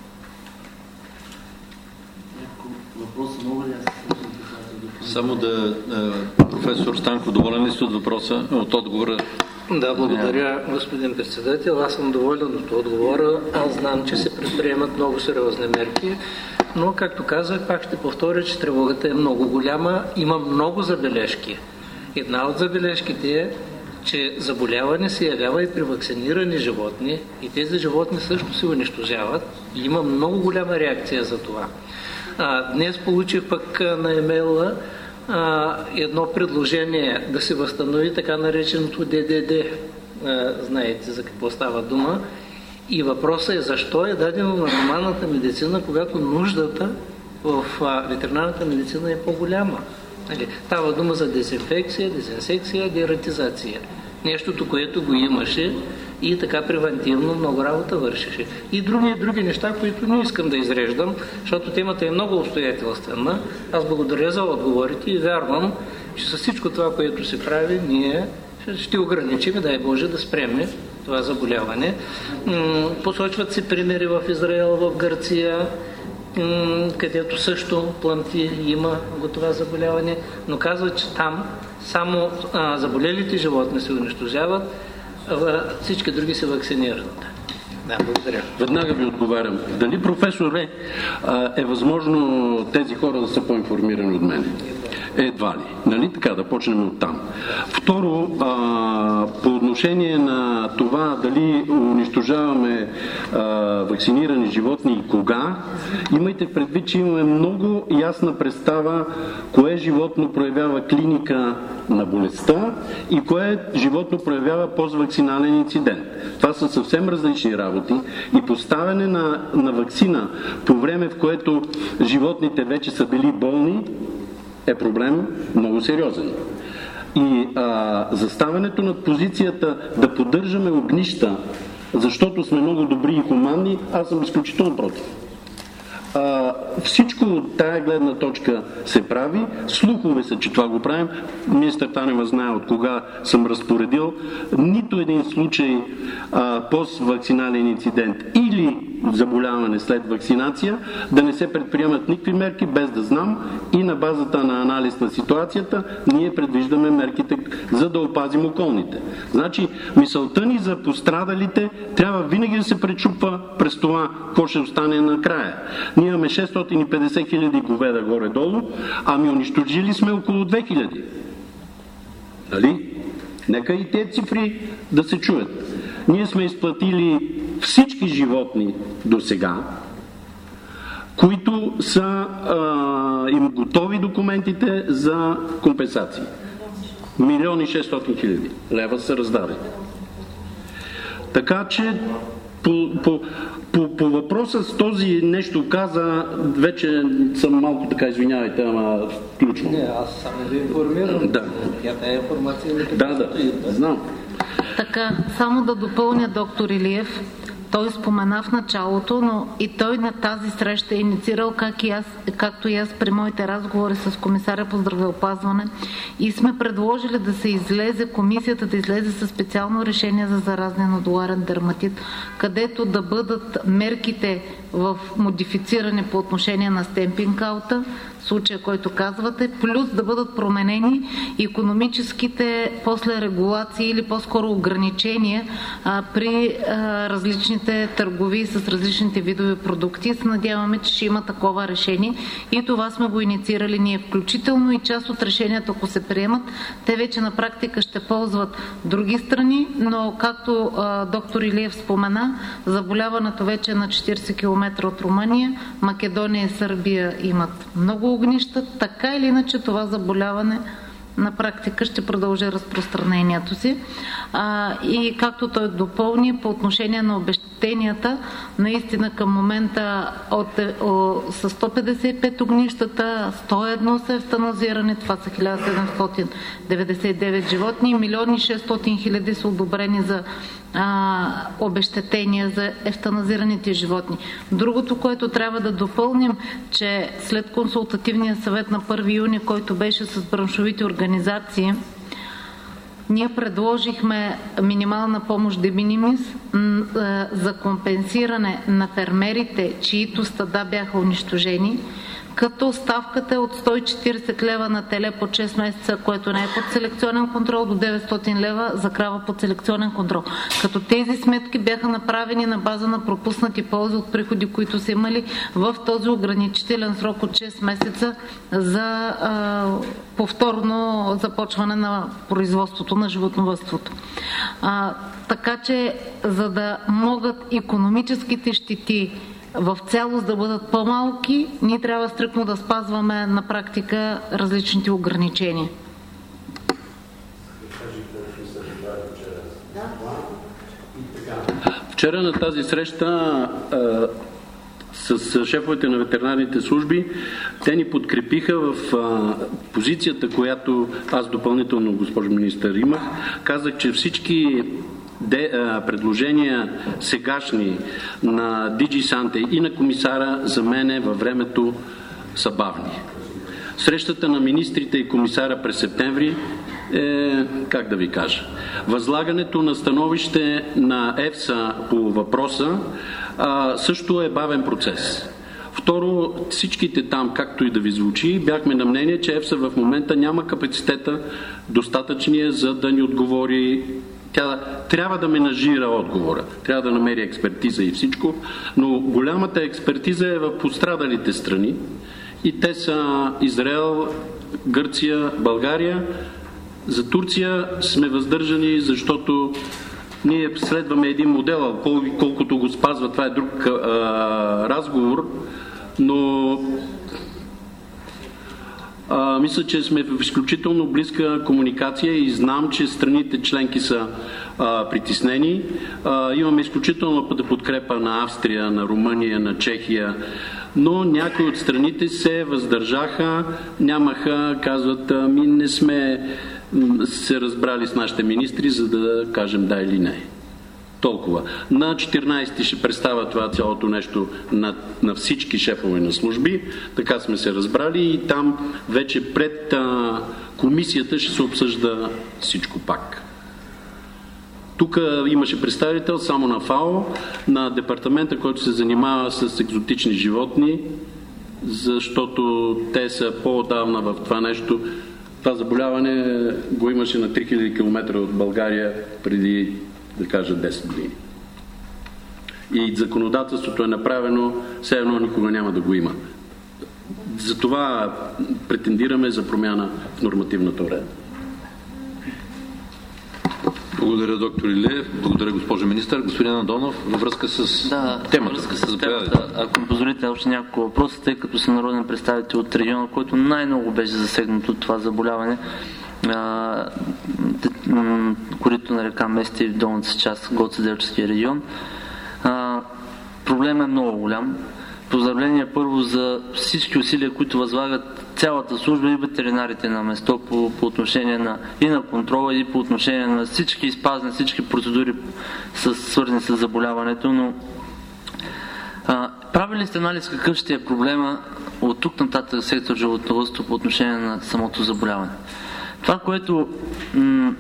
Само да... Професор Станков, доволен ли сте от въпроса, от отговора? Да, благодаря, господин председател. Аз съм доволен от отговора. Аз знам, че се предприемат много сериозни мерки, но, както казах, пак ще повторя, че тревогата е много голяма. Има много забележки. Една от забележките е, че заболяване се явява и при вакцинирани животни и тези животни също се унищожават и има много голяма реакция за това. А, днес получих пък на имейла а, едно предложение да се възстанови така нареченото Д Д Д. А, знаете за какво става дума. И въпросът е защо е дадено на хуманната медицина, когато нуждата в а, ветеринарната медицина е по-голяма. Става дума за дезинфекция, дезинсекция, дератизация. Нещото, което го имаше и така превентивно много работа вършеше. И други, други неща, които не искам да изреждам, защото темата е много обстоятелствена. Аз благодаря за отговорите и вярвам, че с всичко това, което се прави, ние ще ограничим, дай Боже, да спреме това заболяване. Посочват се примери в Израел, в Гърция, където също пламти има го това заболяване, но казват, че там само а, заболелите животни се унищожават, а всички други се вакцинират. Да, благодаря. Веднага ви отговарям. Дали, професоре, е възможно тези хора да са по-информирани от мен? Едва ли. Нали така? Да почнем от там. Второ, а, по отношение на това дали унищожаваме а, вакцинирани животни и кога, имайте предвид, че имаме много ясна представа кое животно проявява клиника на болестта и кое животно проявява поствакцинален инцидент. Това са съвсем различни работи и поставяне на, на вакцина по време, в което животните вече са били болни, е проблем много сериозен. И а, заставането на позицията да поддържаме огнища, защото сме много добри и хуманни, аз съм изключително против. А, всичко от тая гледна точка се прави. Слухове са, че това го правим. Министър Танева знае от кога съм разпоредил нито един случай а, поствакцинален инцидент или заболяване след вакцинация да не се предприемат никакви мерки, без да знам, и на базата на анализ на ситуацията ние предвиждаме мерките, за да опазим околните. Значи, мисълта ни за пострадалите трябва винаги да се пречупва през това, какво ще остане накрая. Ние имаме шестстотин и петдесет хиляди говеда горе-долу, ами унищожили сме около две хиляди. Нали? Нека и тези цифри да се чуят. Ние сме изплатили всички животни до сега, които са а, им готови документите за компенсации. Милион и шестстотин хиляди лева са раздадени. Така че по, по, по, по въпроса с този нещо каза, вече съм малко така, извинявайте, ама включвам. Не, аз само ви информирам. Да. Тя тая информация не Да, да, знам. Така, само да допълня доктор Илиев. Той спомена в началото, но и той на тази среща е инициирал, как и аз, както и аз при моите разговори с комисаря по здравеопазване, и сме предложили да се излезе, комисията да излезе със специално решение за заразен нодуларен дерматит, където да бъдат мерките в модифициране по отношение на стемпинг-аута, случая, който казвате, плюс да бъдат променени икономическите после регулации или по-скоро ограничения а, при а, различните търговии с различните видове продукти. Се надяваме, че ще има такова решение и това сме го инициирали ние, включително и част от решенията, ако се приемат, те вече на практика ще ползват други страни, но както а, доктор Илиев спомена, заболяването вече е на четиридесет километра от Румъния, Македония и Сърбия имат много огнища, така или иначе това заболяване на практика ще продължи разпространението си. А, и както той допълни по отношение на обезщетенията, наистина към момента от, о, с сто петдесет и пет огнищата, сто и едно са евтаназирани, това са хиляда седемстотин деветдесет и девет животни и милион и шестстотин хиляди са одобрени за а, обезщетения за евтаназираните животни. Другото, което трябва да допълним, че след консултативния съвет на първи юни, който беше с браншовите организации, ние предложихме минимална помощ de minimis за компенсиране на фермерите, чието стада бяха унищожени, като ставката е от сто и четиридесет лева на теле по шест месеца, което не е под селекционен контрол, до деветстотин лева за крава под селекционен контрол. Като тези сметки бяха направени на база на пропуснати ползи от приходи, които са имали в този ограничителен срок от шест месеца за а, повторно започване на производството на животновъдството. А, така че, за да могат икономическите щети в цялост да бъдат по-малки, ние трябва стриктно да спазваме на практика различните ограничения. Вчера на тази среща а, с шефовете на ветеринарните служби, те ни подкрепиха в а, позицията, която аз допълнително, госпожо министър, имах. Казах, че всички де, а, предложения сегашни на Ди Джи Санте и на комисара за мен във времето са бавни. Срещата на министрите и комисара през септември е, как да ви кажа, възлагането на становище на ЕФСА по въпроса а, също е бавен процес. Второ, всичките там, както и да ви звучи, бяхме на мнение, че ЕФСА в момента няма капацитета достатъчния, за да ни отговори. Тя трябва да менажира отговора, трябва да намери експертиза и всичко, но голямата експертиза е в пострадалите страни и те са Израел, Гърция, България. За Турция сме въздържани, защото ние следваме един модел, колкото го спазва, това е друг а, разговор, но а, мисля, че сме в изключително близка комуникация и знам, че страните членки са а, притеснени. А, имаме изключително подкрепа на Австрия, на Румъния, на Чехия, но някои от страните се въздържаха, нямаха, казват, ми не сме се разбрали с нашите министри, за да кажем да или не. Толкова. На четиринайсети ще представя това цялото нещо на, на всички шефове на служби. Така сме се разбрали и там вече пред а, комисията ще се обсъжда всичко пак. Тук имаше представител само на ФАО, на департамента, който се занимава с екзотични животни, защото те са по-отдавна в това нещо. Това заболяване го имаше на три хиляди километра от България преди, да кажа, десет години. И законодателството е направено, все едно никога няма да го има. Затова претендираме за промяна в нормативната уредба. Благодаря, доктор Илиев. Благодаря, госпожо министър. Господин Андонов, във връзка с да, темата. Връзка с темата. Ако ми позволите още няколко въпроса, тъй като съм народен представител от региона, който най-много беше засегнат от това заболяване, корито на река Места и в долната си част, Гоцеделческия регион. А, проблемът е много голям. Поздравления първо за всички усилия, които възлагат цялата служба и ветеринарите на место по, по отношение на и на контрола, и по отношение на всички изпазни, всички процедури с, свързани с заболяването, но а, правили сте анализ какъв ще е проблема от тук нататък сектор животновъдство по отношение на самото заболяване. Това, което м-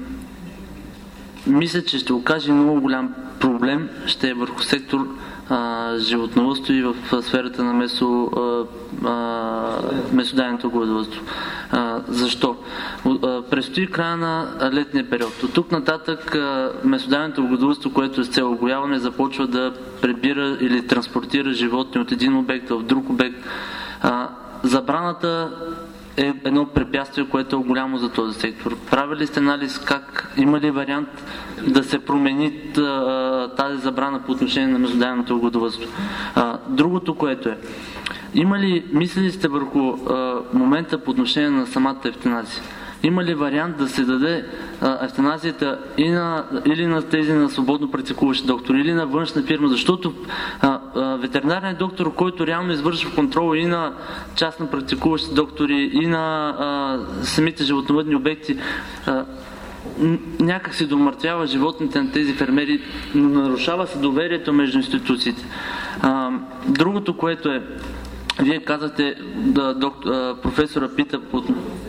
мисля, че ще окаже много голям проблем, ще е върху сектор а, животновъдство и в а, сферата на месо, а, а, месодайното говедовъдство. А, защо? А, предстои края на летния период. От тук нататък а, месодайното говедовъдство, което е с цел угояване, започва да прибира или транспортира животни от един обект в друг обект. А, забраната е едно препятствие, което е голямо за този сектор. Правили сте анализ как, има ли вариант да се промени а, тази забрана по отношение на месодайното говедовъдство? Другото, което е, има ли, мислили сте върху а, момента по отношение на самата евтаназия? Има ли вариант да се даде а, евтаназията и на, или на тези на свободно практикуващи доктори, или на външна фирма, защото а, а, ветеринарният доктор, който реално извършва контрол и на частно практикуващи доктори, и на а, самите животновъдни обекти, а, някак се домъртвява животните на тези фермери, нарушава се доверието между институциите. А, другото, което е, вие казахте, да, доктор, а, професора пита под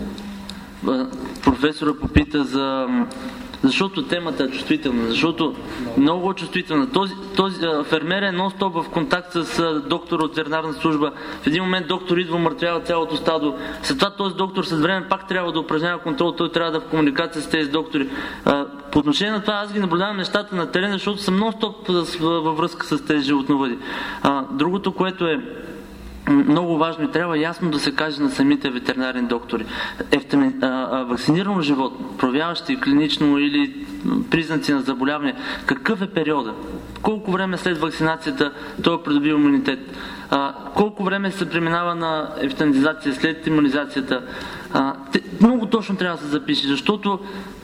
професора попита за... Защото темата е чувствителна, защото много чувствителна. Този, този фермер е нон-стоп в контакт с доктор от ветеринарна служба. В един момент доктор идва, мъртвява цялото стадо. След това този доктор след време пак трябва да упражнява контрол, той трябва да е в комуникация с тези доктори. По отношение на това аз ги наблюдавам нещата на терена, защото съм нон-стоп във връзка с тези животновъди. Другото, което е много важно и трябва ясно да се каже на самите ветеринарни доктори. Ефтами... А, а, вакцинирано животно, проявяващи клинично или признаци на заболяване, какъв е периода? Колко време след вакцинацията той е придобил имунитет? А, колко време се преминава на ефтанизация след имунизацията? А, те, много точно трябва да се запише, защото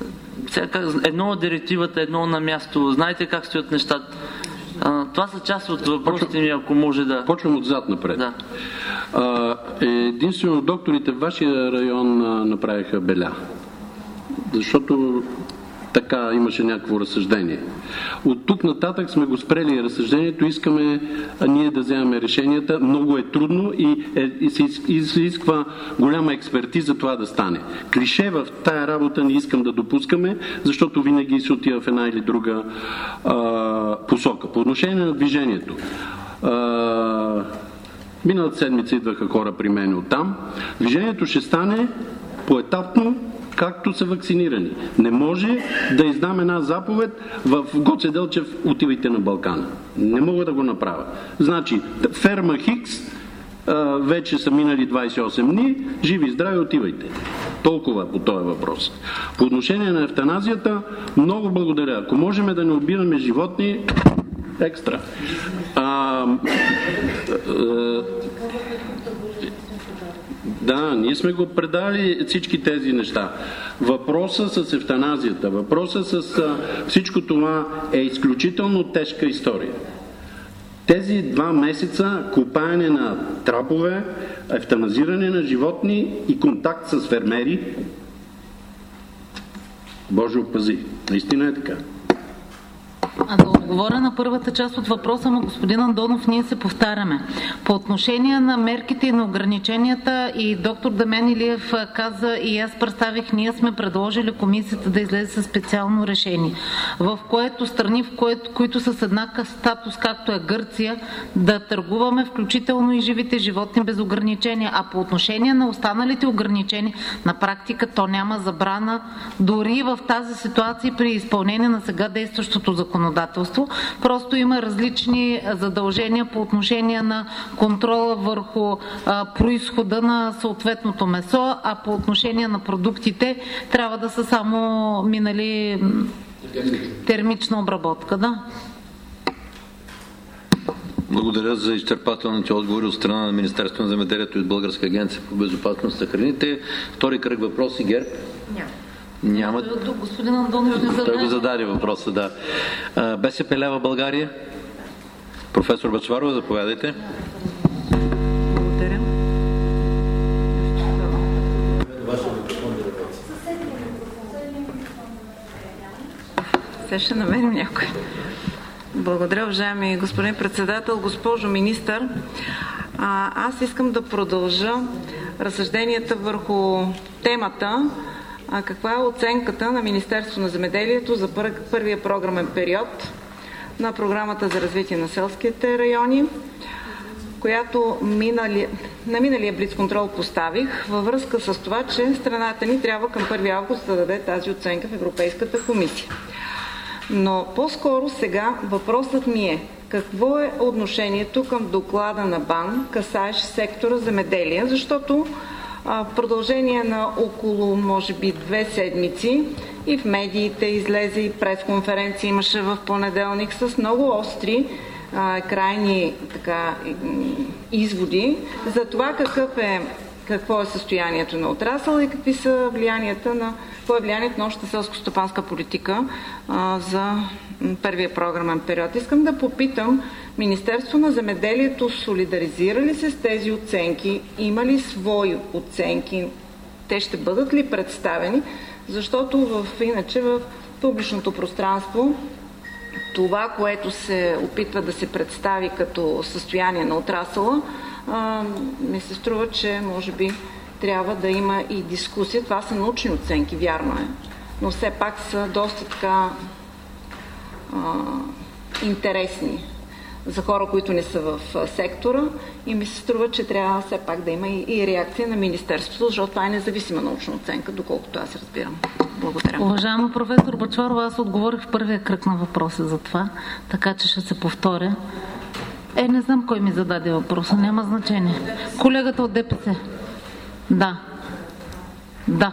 едно от директивата, едно на място, знаете как стоят нещата. А, това са част от въпросите ми, ако може да... Почвам отзад напред. Да. А, единствено докторите в вашия район а, направиха беля. Защото така имаше някакво разсъждение. От тук нататък сме го спрели разсъждението, искаме ние да вземем решенията. Много е трудно и, е, и се изисква голяма експертиза това да стане. Клише в тая работа не искам да допускаме, защото винаги се отива в една или друга а, посока. По отношение на движението. А, миналата седмица идваха хора при мен оттам. Движението ще стане поетапно, както са вакцинирани. Не може да издам една заповед в Гоце Делчев, отивайте на Балкана. Не мога да го направя. Значи, ферма Хикс вече са минали двайсет и осем дни, живи и здрави, отивайте. Толкова по този въпрос. По отношение на евтаназията, много благодаря. Ако можем да не убиваме животни, екстра. А, а, Да, ние сме го предали всички тези неща. Въпросът с евтаназията, въпросът с а, всичко това е изключително тежка история. Тези два месеца копаене на трапове, евтаназиране на животни и контакт с фермери, Боже опази, наистина е така. А да отговоря на първата част от въпроса на господин Андонов, ние се повтаряме. По отношение на мерките и на ограниченията, и доктор Дамян Илиев каза, и аз представих, ние сме предложили комисията да излезе със специално решение, в което страни, в което, които са с еднакъв статус, както е Гърция, да търгуваме включително и живите животни без ограничения. А по отношение на останалите ограничения, на практика то няма забрана дори в тази ситуация при изпълнение на сега действащото законодателство. Просто има различни задължения по отношение на контрола върху а, произхода на съответното месо, а по отношение на продуктите трябва да са само минали термична обработка. Да. Благодаря за изчерпателните отговори от страна на Министерството на земеделието и от Българска агенция по безопасност на храните. Втори кръг въпроси, ГЕРБ? Няма. Няма. Господин Андонов не зададе. Той го зададе въпроса, да. БСП лява България. Професор Бъчварова, заповядайте. Благодаря. Сега ще намерим някой. Благодаря, уважаеми господин председател. Госпожо министър, аз искам да продължа разсъжденията върху темата. А каква е оценката на Министерството на земеделието за първия програмен период на Програмата за развитие на селските райони, която минали, на миналия блицконтрол поставих във връзка с това, че страната ни трябва към първи август да даде тази оценка в Европейската комисия. Но по-скоро сега въпросът ми е: какво е отношението към доклада на БАН, касаещ сектора земеделие, защото в продължение на около, може би, две седмици и в медиите излезе и пресконференция имаше в понеделник с много остри а, крайни така, изводи за това какъв е, какво е състоянието на отрасъла и какви са влиянията на, какво е влиянието на общата селско-стопанска политика а, за първия програмен период. Искам да попитам: Министерство на земеделието солидаризира ли се с тези оценки? Има ли свои оценки? Те ще бъдат ли представени? Защото в, иначе в публичното пространство това, което се опитва да се представи като състояние на отрасъла, а, ми се струва, че може би трябва да има и дискусия. Това са научни оценки, вярно е, но все пак са доста така а, интересни за хора, които не са в сектора, и ми се струва, че трябва все пак да има и, и реакция на Министерството, защото това е независима научна оценка, доколкото аз разбирам. Благодаря. Уважаема професор Бъчварова, аз отговорих в първия кръг на въпроса за това, така че ще се повторя. Е, не знам кой ми зададе въпроса, няма значение. Колегата от ДПС. Да. Да.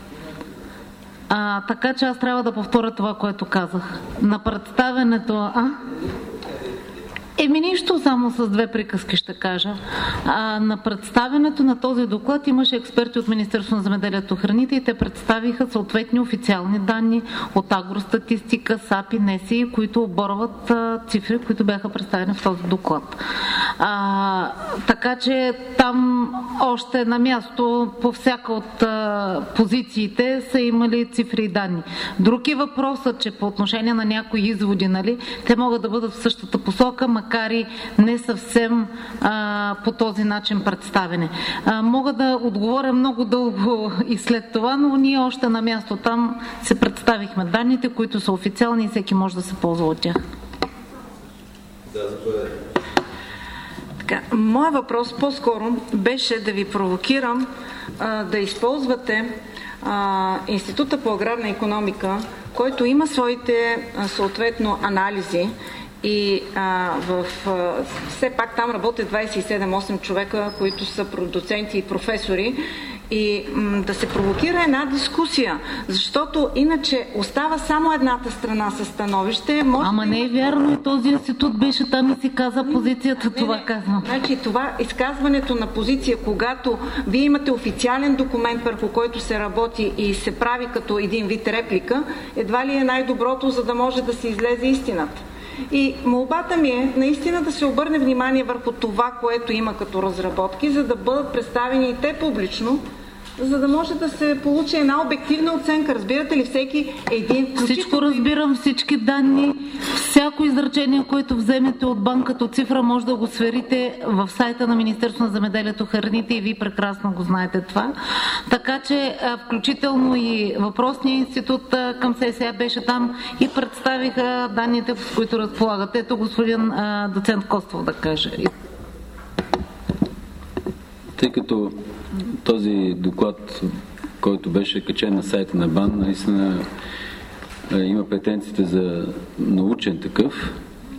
А, така че аз трябва да повторя това, което казах. На представенето... А? Еми нищо, само с две приказки ще кажа. А, на представянето на този доклад имаше експерти от Министерството на земеделието и храните и те представиха съответни официални данни от Агростатистика, САП и НЕСИ, които оборват а, цифри, които бяха представени в този доклад. А, така че там още на място по всяка от а, позициите са имали цифри и данни. Друг е въпросът, че по отношение на някои изводи, нали, те могат да бъдат в същата посока, макар и не съвсем а, по този начин представени. А, мога да отговоря много дълго и след това, но ние още на място там се представихме данните, които са официални и всеки може да се ползва от тях. Така, моят въпрос по-скоро беше да ви провокирам а, да използвате а, Института по аграрна икономика, който има своите а, съответно анализи и а, в, а, все пак там работят двадесет и седем осем човека, които са продуценти и професори, и м, да се провокира една дискусия, защото иначе остава само едната страна със становище. Може Ама да не е вярно, и този институт беше там и си каза позицията, не, това не, казвам. Значи това изказването на позиция, когато вие имате официален документ, върху който се работи и се прави като един вид реплика, едва ли е най-доброто, за да може да се излезе истината. И молбата ми е наистина да се обърне внимание върху това, което има като разработки, за да бъдат представени и те публично, за да може да се получи една обективна оценка. Разбирате ли, всеки един... Всичко разбирам, всички данни, всяко изречение, което вземете от банката от цифра, може да го сверите в сайта на Министерството на земеделието, храните, и вие прекрасно го знаете това. Така че включително и въпросният институт към ССА беше там и представиха данните, с които разполагат. Ето господин доцент Костов да каже. Тъй като този доклад, който беше качен на сайта на БАН, наистина има претенциите за научен такъв,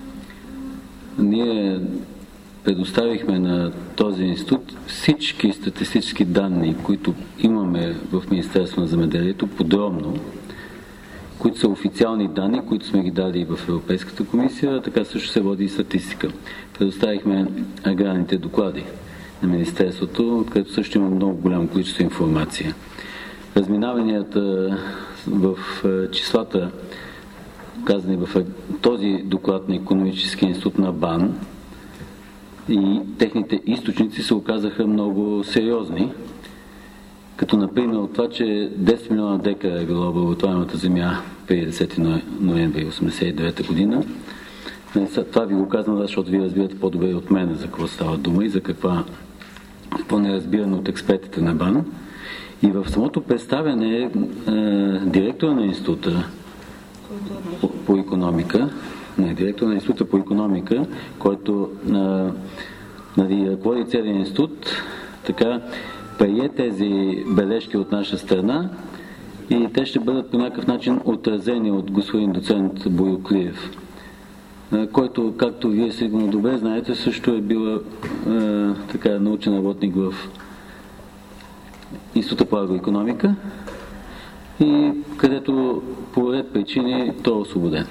ние предоставихме на този институт всички статистически данни, които имаме в Министерството на земеделието, подробно, които са официални данни, които сме ги дали в Европейската комисия, така също се води и статистика. Предоставихме аграрните доклади на Министерството, където също има много голямо количество информация. Разминаванията в числата, казани в този доклад на Икономическия институт на БАН, и техните източници се оказаха много сериозни, като например от това, че десет милиона декара е била обработваемата земя преди десети ноември осемдесет и девета година. Това ви го казвам, защото ви разбирате по-добре от мен за какво става дума и за каква по-неразбиране от експертите на БАН. И в самото представяне е, директора на института по, по икономика, не, директора на института по икономика, който е, нали, ръководи целият институт, така прие тези бележки от наша страна и те ще бъдат по някакъв начин отразени от господин доцент Боил Клиев, който, както вие сигурно добре знаете, също е бил е, така, научен работник в Института по агроикономика и където по ред причини той е освободен.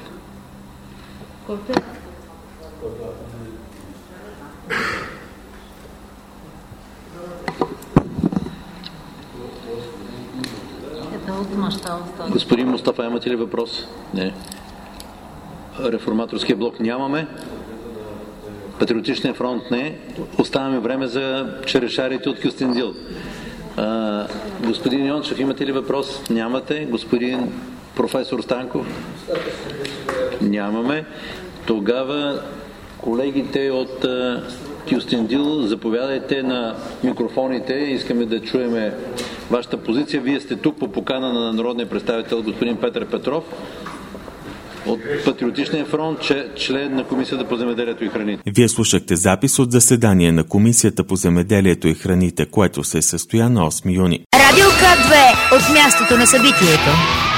Господин Мустафа, имате ли въпрос? Не. Реформаторския блок нямаме. Патриотичния фронт не. Оставяме време за черешарите от Кюстендил. А, господин Йончев, имате ли въпрос? Нямате. Господин професор Станков? Нямаме. Тогава колегите от Кюстендил, заповядайте на микрофоните. Искаме да чуем вашата позиция. Вие сте тук по покана на народния представител господин Петър Петров от Патриотичния фронт, член на Комисията по земеделието и храните. Вие слушахте запис от заседание на Комисията по земеделието и храните, което се състоя на осми юни. Радио К две от мястото на събитието.